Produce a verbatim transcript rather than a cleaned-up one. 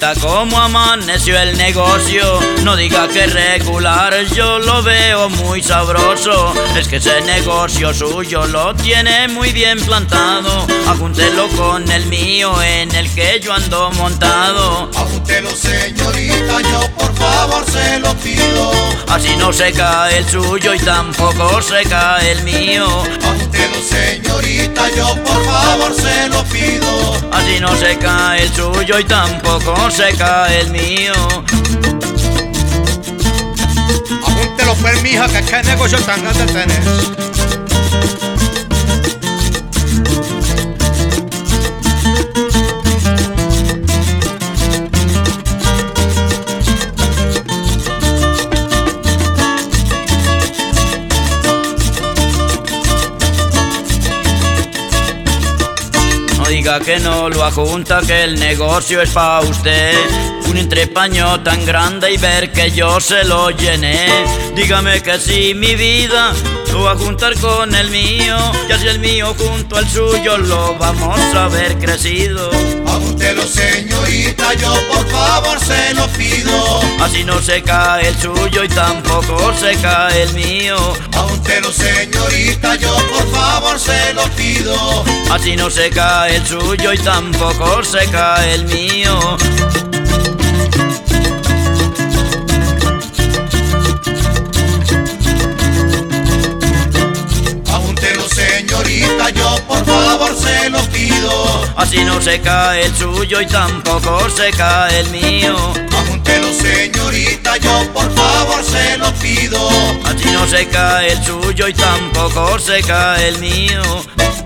señorita, ¿cómo amaneció el negocio? No diga que regular, yo lo veo muy sabroso. Es que ese negocio suyo lo tiene muy bien plantado. Ajúntelo con el mío en el que yo ando montado. Ajúntelo, señorita, yo por favor se lo pido. Así no se cae el suyo y tampoco se cae el mío. Ajúntelo, señorita, yo por favor se lo pido. Así no se cae el suyo y tampoco se cae el mío. Ajúntelo pues, mija, que qué negocio tan grande tenés. No diga que no lo ajunta, que el negocio es pa' usted. Un entrepaño tan grande y ver que yo se lo llené. Dígame que sí, mi vida, lo voy a juntar con el mío. Y así el mío junto al suyo lo vamos a ver crecido. Ajúntelo, señorita, yo por favor se lo pido. Así no se cae el suyo y tampoco se cae el mío. Ajúntelo, señorita, yo por favor se lo pido. Así no se cae el suyo y tampoco se cae el mío. Ajúntelo, señorita, yo por favor se lo pido. Así no se cae el suyo y tampoco se cae el mío. Ajúntelo, señorita, yo por favor se lo pido. Así no se cae el suyo y tampoco se cae el mío.